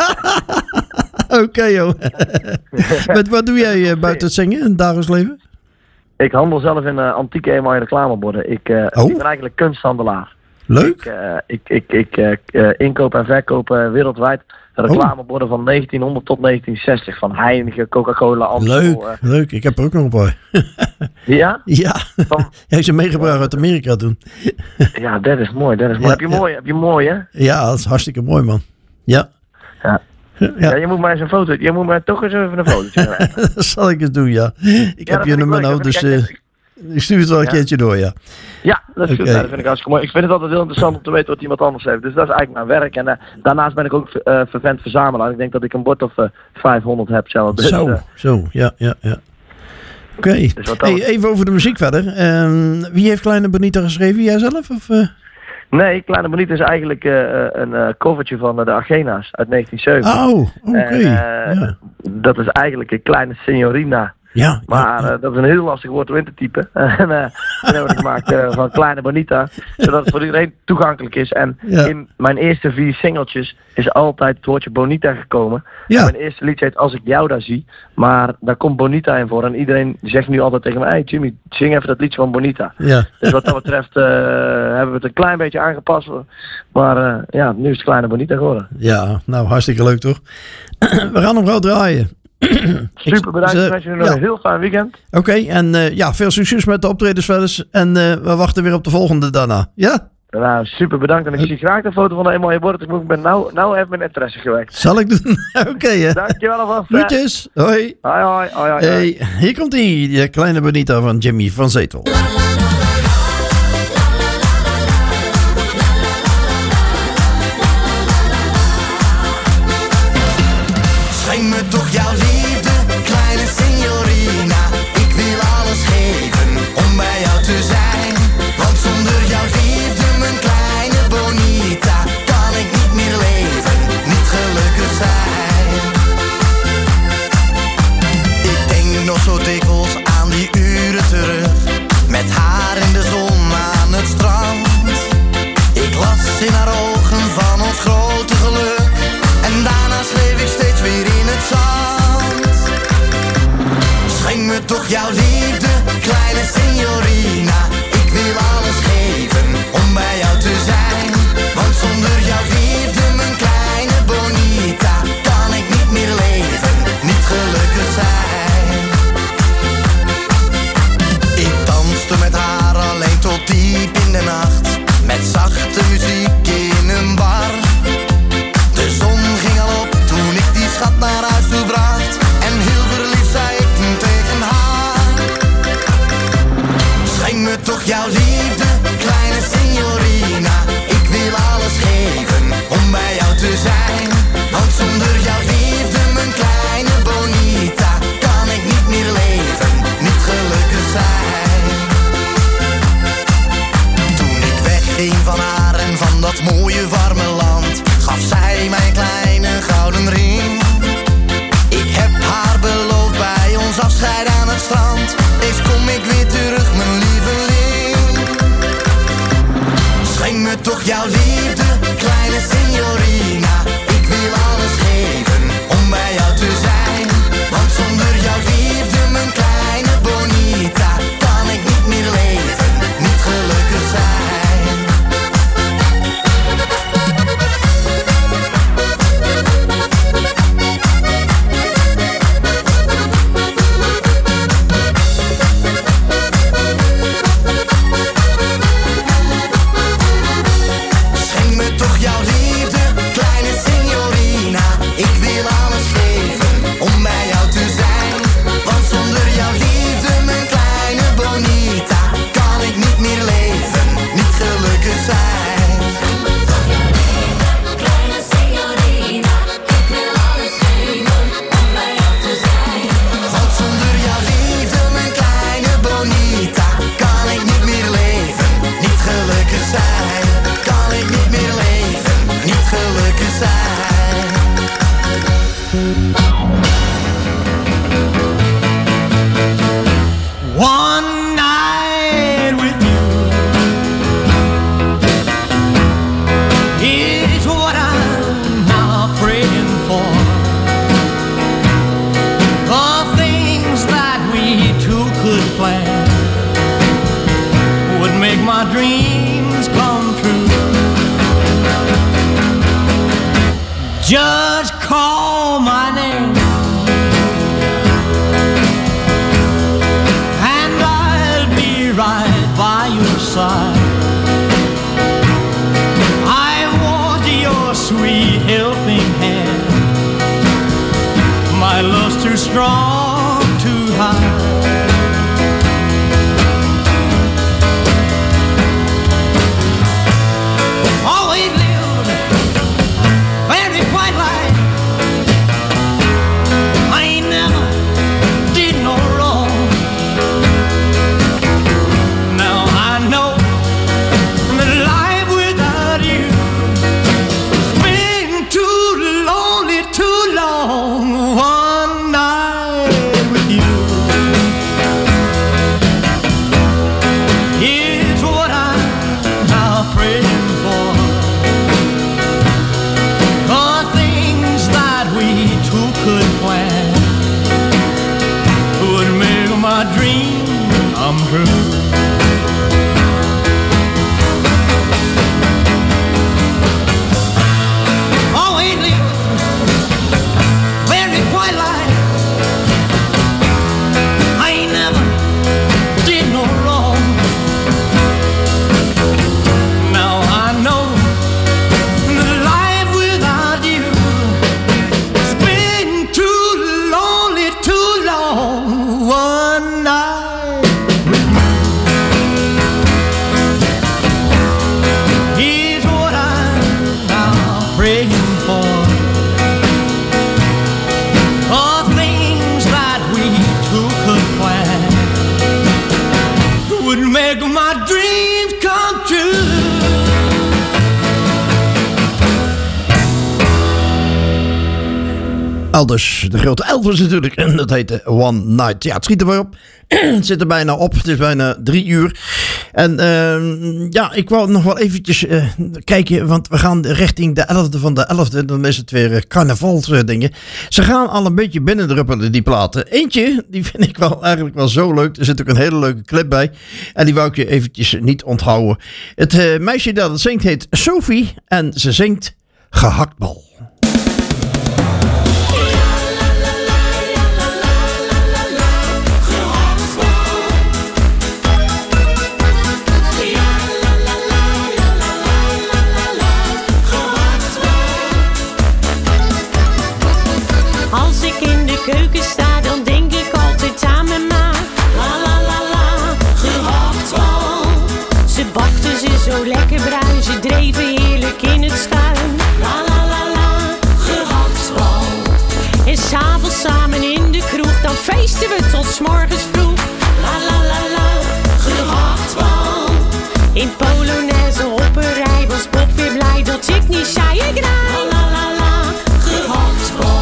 Oké, joh. Wat doe jij buiten het zingen in het dagelijks leven? Ik handel zelf in antieke emaille reclameborden. Ik ben eigenlijk kunsthandelaar. Leuk. Ik inkoop en verkoop wereldwijd reclameborden van 1900 tot 1960. Van Heineken, Coca-Cola, Amstel. Leuk. Ik heb er ook nog een paar. Ja? Ja. Jij hebt ze meegebracht uit Amerika toen. Ja, dat is mooi. Ja, heb je mooi, hè? Ja, dat is hartstikke mooi, man. Ja. Ja, je moet maar eens een foto. Je moet maar toch eens even een foto. Dat zal ik eens doen, ja. Ik heb je nummer nou, dus ik stuur het wel een keertje door, ja. Ja, dat is goed. Dat vind ik hartstikke mooi. Ik vind het altijd heel interessant om te weten wat iemand anders heeft. Dus dat is eigenlijk mijn werk. En daarnaast ben ik ook vervent verzamelaar. Ik denk dat ik een bord of 500 heb zelf. Dus, zo. Ja. Oké. Dus even over de muziek verder. Wie heeft Kleine Bonita geschreven? Jijzelf? Of? Nee, Kleine Bonita is eigenlijk een covertje van de Agena's uit 1970. Oh, oké. Dat is eigenlijk een kleine signorina. Ja. Maar dat is een heel lastig woord om in te typen. En dat hebben we gemaakt van Kleine Bonita. Zodat het voor iedereen toegankelijk is. En in mijn eerste 4 singeltjes is altijd het woordje Bonita gekomen. Ja. Mijn eerste liedje heet Als ik jou daar zie. Maar daar komt Bonita in voor. En iedereen zegt nu altijd tegen mij: hey Jimmy, zing even dat liedje van Bonita. Ja. Dus wat dat betreft hebben we het een klein beetje aangepast. Maar nu is het Kleine Bonita geworden. Ja, nou hartstikke leuk toch? We gaan hem gauw draaien. Super bedankt. Ik wens jullie nog een heel fijn weekend. Oké, en veel succes met de optredens verder. En we wachten weer op de volgende daarna. Ja? Nou, super bedankt. En ik zie graag de foto van de mooie bord. Ik ben nou even mijn interesse gewekt. Zal ik doen? Oké, hè. Dankjewel alvast. Groetjes. Hoi. Hoi. Hey, hier komt ie, de Kleine Bonita van Jimmy van Zetel. Schenk me toch jouw liefde, kleine signorina. Ik wil alles geven om bij jou te zijn. Want zonder jouw liefde, mijn kleine bonita, kan ik niet meer leven, niet gelukkig zijn. Ik denk nog zo dikwijls aan die uren terug, met haar in de zon aan het strand. Ik las in haar ogen van ons grote geluk. En daarna schreef ik steeds weer in het zand. Schenk me toch jouw liefde, kleine signorina. Ik wil alles geven om bij jou te zijn. Want zonder jouw liefde, mijn kleine bonita, kan ik niet meer leven, niet gelukkig zijn. Ik danste met haar alleen tot diep in de nacht. Met zachte muziek in een bar. De zon ging al op toen ik die schat naar huis toe bracht. En heel verliefd zei ik toen tegen haar: schenk me toch jouw liefde, kleine signorina. Ik wil alles geven om bij jou te zijn. Want zonder jouw liefde, mijn kleine bonita, kan ik niet meer leven, niet gelukkig zijn. Toen ik wegging van haar en van dat mooie warme land, gaf zij mijn kleine gouden ring. Ik heb haar beloofd bij ons afscheid aan het strand. Eens kom ik weer terug, mijn lieveling. Schenk me toch jouw liefde, kleine signorina. Ik wil alles geven om bij jou te zijn. Want zonder jouw liefde, mijn kleine bonita, kan ik niet meer leven, niet gelukkig zijn. dreams come true. Just call my name and I'll be right by your side. I want your sweet helping hand. My love's too strong to hide. Always lived very quiet life. I ain't never did no wrong. Now I know that life without you has been too lonely, too long. One night with you is what I'm now praying for. The things that we two could plan would make my dream come true. Always live very quiet life. I ain't never did no wrong. Now I know that life without you has been too lonely, too long. One night is what I'm now praying for. The things that we two could plan would make my dreams come true. Aldus, de grote Elvis natuurlijk. En dat heette One Night. Ja, het schiet er weer op. Het zit er bijna op. Het is bijna 3 uur. En ja, ik wou nog wel eventjes kijken. Want we gaan richting de 11e van de 11e. Dan is het weer carnavalsdingen. Ze gaan al een beetje binnendruppelen, die platen. Eentje, die vind ik wel eigenlijk wel zo leuk. Er zit ook een hele leuke clip bij. En die wou ik je eventjes niet onthouden. Het meisje dat het zingt heet Sophie. En ze zingt Gehaktbal. Als ik in de keuken sta, dan denk ik altijd aan mijn ma. La la la la, gehaktbal. Ze bakte ze zo lekker bruin, ze dreven heerlijk in het schuim. La la la la, gehaktbal. En s'avonds samen in de kroeg, dan feesten we tot 's morgens vroeg. La la la la, gehaktbal. In Polonaise op een rij was Bob weer blij dat ik niet zei ik rij. La la la la, gehaktbal.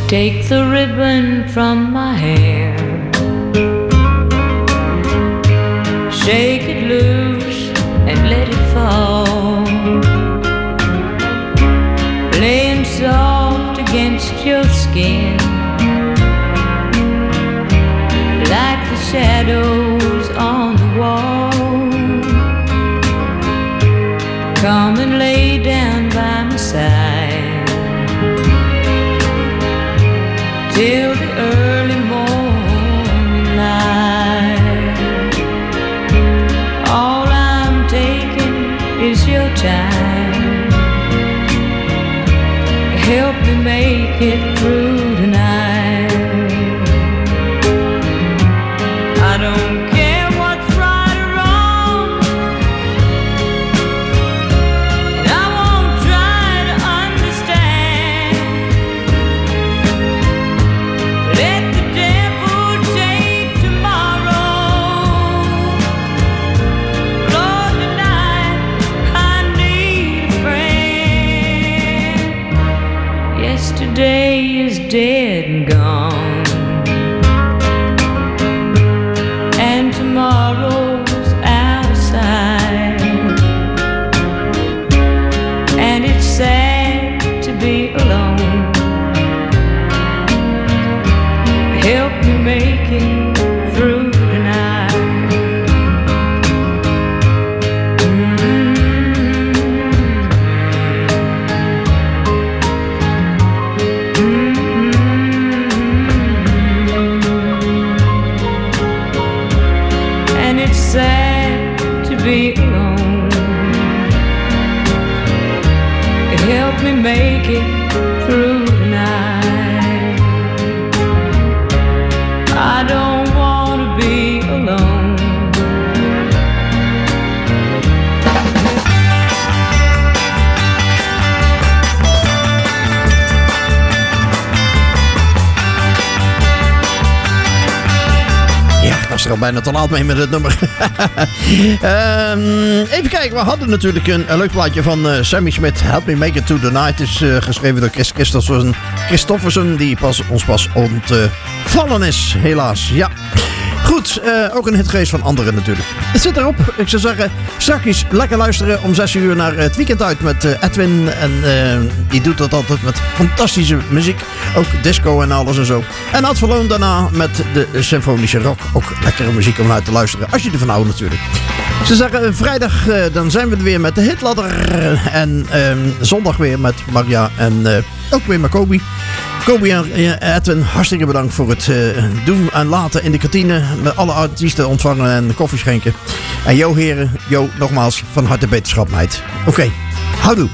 Take the ribbon from my hair, shake it loose and let it fall, laying soft against your skin, like the shadows on the wall. Come and lay down by my side till the early morning light. All I'm taking is your time. Help me make it through tonight. I don't care what's right or wrong, and I won't try to understand. Let the devil take tomorrow. Lord, tonight I need a friend. Yesterday is dead and gone, and tomorrow's outside, and it's sad to be alone. Help me make it through tonight. And it's sad to be alone. Help me make it through tonight. I don't want to be alone. Ja, ik was er al bijna te laat mee met het nummer. Even kijken, we hadden natuurlijk een leuk plaatje van Sammy Smith. Help Me Make It To The Night is geschreven door Chris Christofferson, die ons pas ontvallen is, helaas. Ja. Goed, ook een hit geweest van anderen natuurlijk. Het zit erop. Ik zou zeggen, straks lekker luisteren om 6 uur naar het weekend uit met Edwin. En die doet dat altijd met fantastische muziek. Ook disco en alles en zo. En Ad Verloon daarna met de symfonische rock. Ook lekkere muziek om naar te luisteren. Als je ervan houdt natuurlijk. Ik zou zeggen, vrijdag dan zijn we er weer met de hitladder. En zondag weer met Maria en ook weer met Kobi. Kobi en Edwin, hartstikke bedankt voor het doen en laten in de kantine. Met alle artiesten ontvangen en koffie schenken. En Jo heren, Jo nogmaals van harte beterschap meid. Oké, houdoe.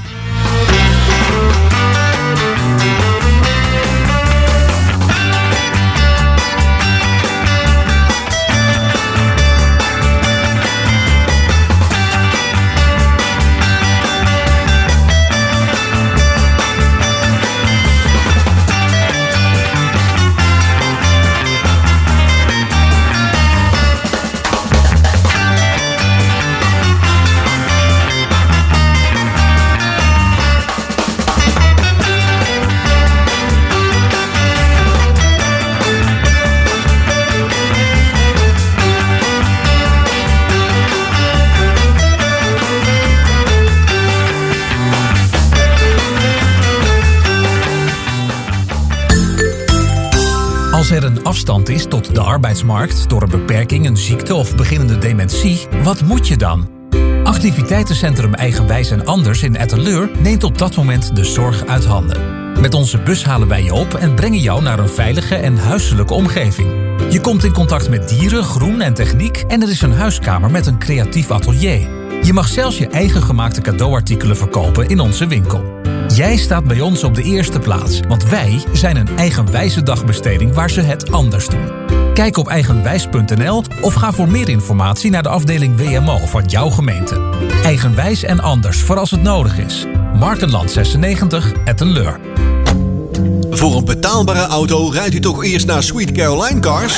Als er een afstand is tot de arbeidsmarkt door een beperking, een ziekte of beginnende dementie, wat moet je dan? Activiteitencentrum Eigenwijs en Anders in Etteleur neemt op dat moment de zorg uit handen. Met onze bus halen wij je op en brengen jou naar een veilige en huiselijke omgeving. Je komt in contact met dieren, groen en techniek en er is een huiskamer met een creatief atelier. Je mag zelfs je eigen gemaakte cadeauartikelen verkopen in onze winkel. Jij staat bij ons op de eerste plaats, want wij zijn een eigenwijze dagbesteding waar ze het anders doen. Kijk op eigenwijs.nl of ga voor meer informatie naar de afdeling WMO van jouw gemeente. Eigenwijs en Anders voor als het nodig is. Markenland 96, Etteleur. Voor een betaalbare auto rijdt u toch eerst naar Sweet Caroline Cars?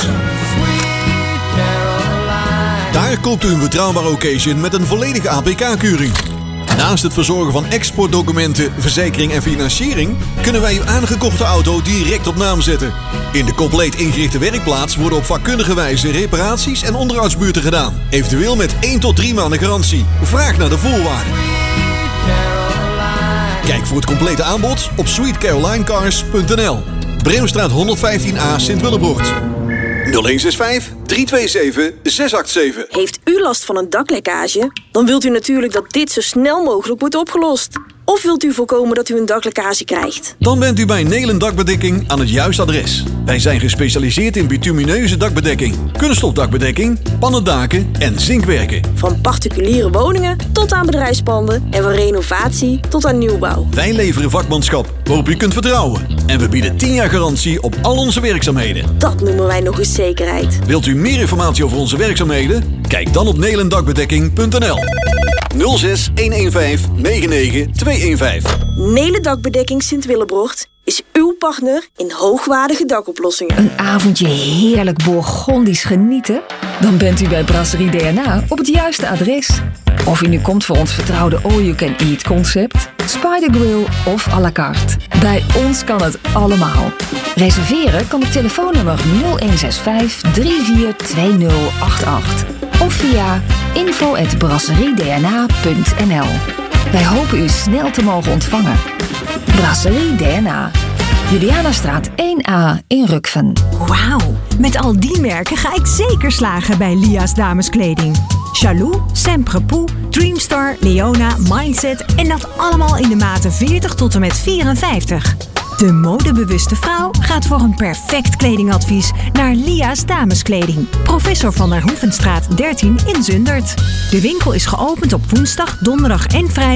Daar koopt u een betrouwbare occasion met een volledige APK-keuring. Naast het verzorgen van exportdocumenten, verzekering en financiering kunnen wij uw aangekochte auto direct op naam zetten. In de compleet ingerichte werkplaats worden op vakkundige wijze reparaties en onderhoudsbeurten gedaan. Eventueel met 1 tot 3 maanden garantie. Vraag naar de voorwaarden. Kijk voor het complete aanbod op sweetcarolinecars.nl. Breemstraat 115A Sint-Willebroort. 0165 327 687. Heeft u last van een daklekkage? Dan wilt u natuurlijk dat dit zo snel mogelijk wordt opgelost. Of wilt u voorkomen dat u een daklekkage krijgt? Dan bent u bij Nelen Dakbedekking aan het juiste adres. Wij zijn gespecialiseerd in bitumineuze dakbedekking, kunststofdakbedekking, pannendaken en zinkwerken. Van particuliere woningen tot aan bedrijfspanden en van renovatie tot aan nieuwbouw. Wij leveren vakmanschap waarop u kunt vertrouwen. En we bieden 10 jaar garantie op al onze werkzaamheden. Dat noemen wij nog eens zekerheid. Wilt u meer informatie over onze werkzaamheden? Kijk dan op nelendakbedekking.nl. 06 115 99 215. Nelen Dakbedekking Sint-Willebroort is uw partner in hoogwaardige dakoplossingen. Een avondje heerlijk Bourgondisch genieten? Dan bent u bij Brasserie DNA op het juiste adres. Of u nu komt voor ons vertrouwde all-you-can-eat concept, Spider Grill of à la carte. Bij ons kan het allemaal. Reserveren kan op telefoonnummer 0165 342088 of via info@brasseriedna.nl. Wij hopen u snel te mogen ontvangen. Brasserie DNA. Julianastraat 1A in Rukven. Wauw, met al die merken ga ik zeker slagen bij Lia's dameskleding. Chalou, Semprepoux, Dreamstar, Leona, Mindset en dat allemaal in de maten 40 tot en met 54. De modebewuste vrouw gaat voor een perfect kledingadvies naar Lia's dameskleding. Professor van der Hoevenstraat 13 in Zundert. De winkel is geopend op woensdag, donderdag en vrijdag